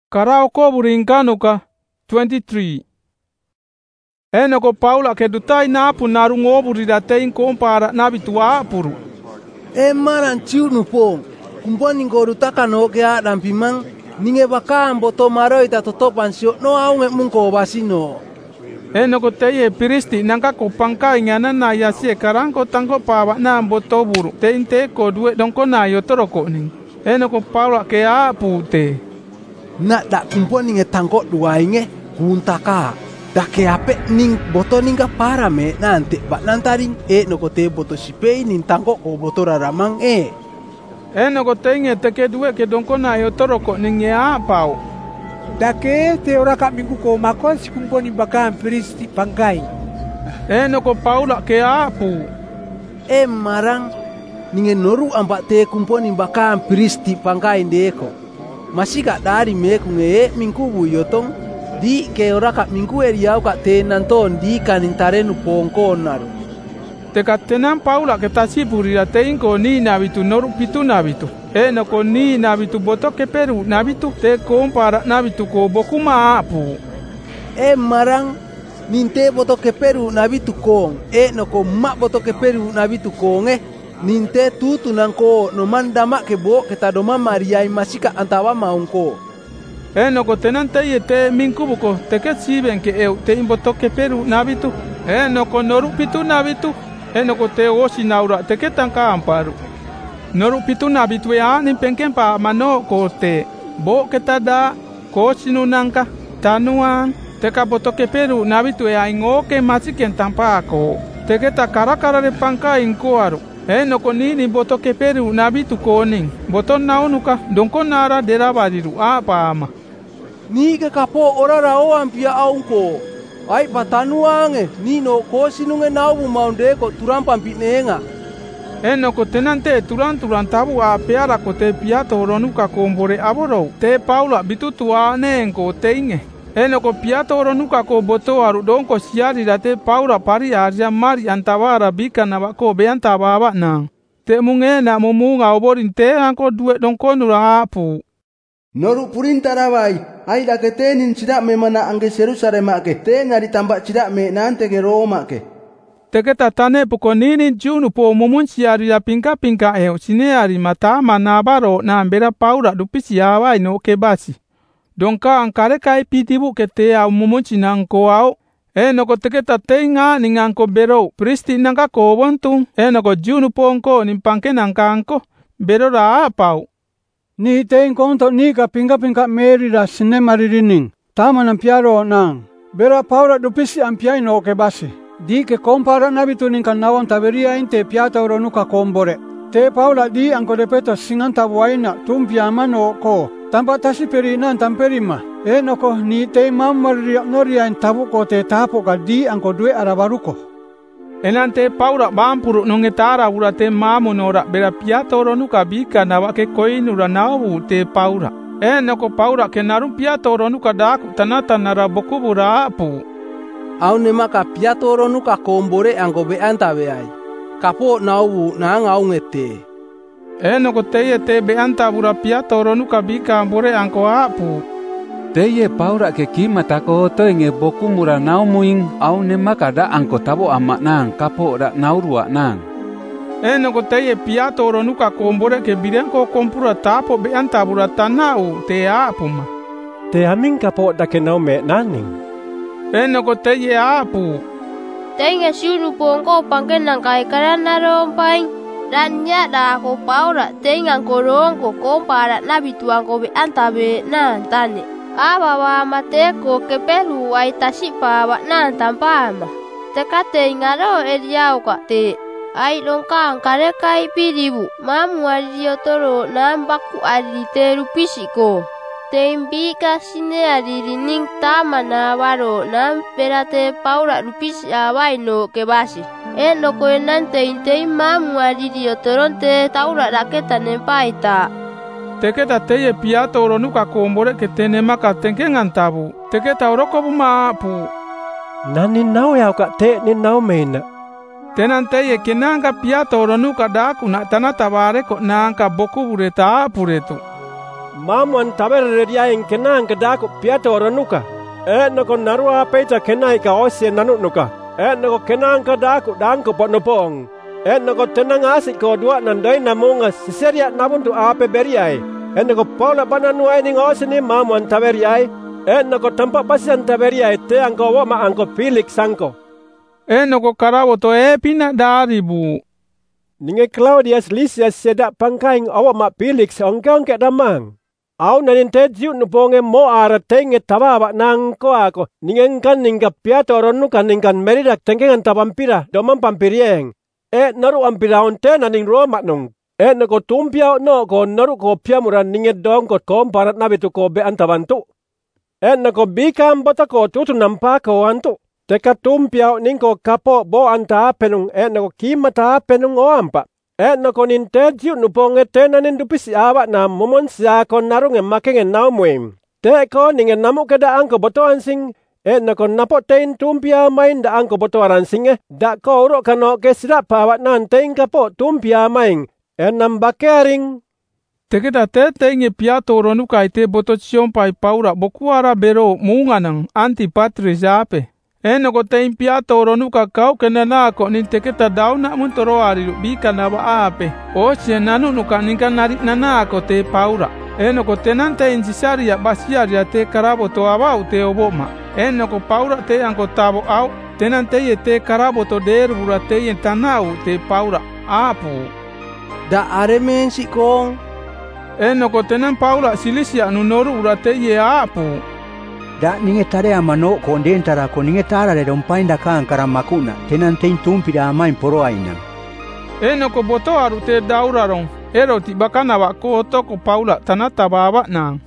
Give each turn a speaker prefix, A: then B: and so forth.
A: Karao burinkanuka 23. Enoko Paula ke dutai napu narungo buridatein kompara nabitua apuru.
B: Maran ciu nupong, kumponi ngorutaka no ke adam pimang, ninge bakambo to maroi ta toto pansio no aunge mungko basino.
A: Enoko teye piristi nangka kopangka ingana na yasie karangko tangko pawa na boto buru teinte ko due dongko na yotoroko ning. Enoko Paula ke apu te.
B: Nak dak kumponi nge tangko dua inge kuntaka. Dak ke ape ning boto ningga para me nanti bak nantaring noko te boto sipei ning tangko ko boto raramang
A: noko tenge teke due ke dongko na yotoroko ning ya pau.
C: Dake te ora kak minggu ko makon si kumponi bakam peristi pangkai.
A: Noko Paula ke apu.
B: Marang ninge noru ambak te kumponi bakam peristi pangkai deko. Masih kak dari me kunge minggu bu yotong di ke ora kak minggu eriau kak te nanton di kanin tarenu pongko naru.
A: Teka tenan Paula ke tasi purira tein ko ni nabitu noru pitu nabitu. Noko ni nabitu boto ke peru nabitu te kompara nabitu ko boku maapu.
B: Marang ninte boto ke peru nabitu kong. Noko mak boto ke peru nabitu kong ninte tutu nangko no mandama ke bo kita doma Maria masika antawa maungko.
A: Noko tenan te te minkubuko teke siben ke te imboto ke peru nabitu. Noko noru pitu nabitu. Noko te osi naura teke tangka amparu. Noru pitu nabitu ni penken pa mano ko te bo kita da ko sinu nangka tanuan teka boto ke peru nabitu ingo ke masiken tampa ko teke ta karakara de pangka inko aru. Noko ni boto ke peru nabitu koning boto naunuka dongko nara derabadiru apa ama.
B: Ni ke kapo ora rao ampia aungko. Ai patanuange ni no ko sinunge nau maunde ko turampa pinenga.
A: Noko tenante turan tabu a peara ko te piato ronuka kombore aboro te Paula bitutua nengo teinge. Noko piato ronuka ko boto aru donko siari date Paula pari arja mari antawara bika na bako beanta baba nang. Te munge na mumunga oborin te angko due donko nura apu.
B: Noru purinta rawai, ai da ke tenin cidak me mana angge Yerusalem ke te ngari tambak cidak me nante ke Roma ke.
A: Teke tatane pukonini junu po mumun siari ya pinka sineari mata manabaro na ambera Paula dupisi awai no ke basi. Donka angkare kai pitibu ke te au mumun sinangko au. Noko teke tatenga ningangko bero pristi nangka ko wontung. Noko junu pongko nimpangke nangka angko bero ra apau.
C: Ni tein konto ni ka pinga meri da sine maririning. Tama ng piaro nang. Bera Paula dupisi ampiay no ke basi. Di ke kompara nabitu ning kanawang taberia inte piata oronuka kombore. Te Paula di angko depeto singan tabuaina tumpiama no ko. Tampa tasi perinan tamperima. Noko ni te mamariak noria in tabu ko te tapo ka di angko due arabaruko.
A: Enante Paula bampuru nongetara urate mamu nora bera piato ronuka bika na wake koinura nau te Paula. Noko Paula ke narum piato ronuka daku tanata nara bokubura apu.
B: Au ne maka piato ronuka kombore anggo beanta beai. Kapo nau na ngau ngete.
A: Noko teye te beanta bura piato ronuka bika ambore angko apu.
D: Teye Paula ke kimata ko to nge boku mura nau muing au ne makada angko tabo ama nang kapo da naurua nang.
A: Noko teye piato ronuka kombore ke birenko kompura tapo beanta bura tanau te apuma.
E: Te aming kapo da ke nau me naning.
A: Noko teye apu.
F: Tenge siunu pongko pangken nang kai karana rompaing. Danya da ko Paula tengang korong ko kompara nabituang ko beanta be nan tane. Abawa mateko ke pelu ai tasipa wa nan tampama. Tekate ingaro eriau ka te. Ai longkang kare kai piribu. Mamu ari toro nambaku ari te rupisiko. Tembi ka sine ari rining tamana waro nam perate Paula rupisi awai no ke basi. Noko enante inte mamu ari toronte taura raketa nempaita.
A: Teke ta teye piato oronuka kombore ke tene maka tenke ngantabu. Teke ta oroko bumapu.
E: Nani nau ya ka te ni nau mena.
A: Tenan teye kenanga piato oronuka daku na tanata bare ko nangka boku bureta apuretu.
E: mamuan tabere riaing kenang kedaku piata oranuka. Nako narua peja kenai ka osie nanunuka. Nako kenang kedaku dangko potnopong. Nako tenang asik ko dua nandai namunga seseria nabuntu ape beriai. Nako Paula bananuai ning osini mamuan taberiai. Nako tampak pasian taberiai te angko wama angko Felix sangko.
A: Nako karaboto pina dari bu.
E: Ninge Claudius Lysias sedak pangkaing awak mak Felix ongke damang. Au nanin tejiu nuponge mo ara tenge tababa nang ko ako. Ninge kan ningka piato ronu kan ningkan meridak tengengan tabampira domam pampirieng. Naru ampira onte naning Roma nung. Nako tumpiao no ko naru ko piamuran ninge dong ko komparat nabitu ko be antabantu. Nako bikam bota ko tutu nampa ko antu. Teka tumpiao ningko kapo bo anta penung nako kimata penung o ampa. Nako nintejiu nuponge tenanin dupisi awak na momon siya kon narunge makenge naumwem. Teko ninge namu keda angko boto ansing. Nako napo tein tumpia main da angko boto aransing da ko urok kano kesirap awak nan tein kapo tumpia main. Nambakering.
A: Tekeda tenge piato ronuka ite boto pai Paula bokuara bero munganang Antipatris ape. Nako tein piato ronuka kau kenana ko nin teketa dauna muntoro ariru bika naba ape. Osia nanu nuka ninka narik nana ko te Paula. Nako tenan tein sisaria basiaria te karaboto abau te oboma. Nako Paula te angko tabo au. Tenan te karaboto derbura te tanau te Paula apu.
B: Da aremen si kong.
A: Nako tenan Paula silisia nunoru ura te apu.
G: Da ninge tarea mano ko ndentara ko ninge tara de dompainda kan karamakuna tenan tein tumpira amain poro aina.
A: Nako boto aru te dauraron eroti bakana wa ko toko Paula tanata baba na.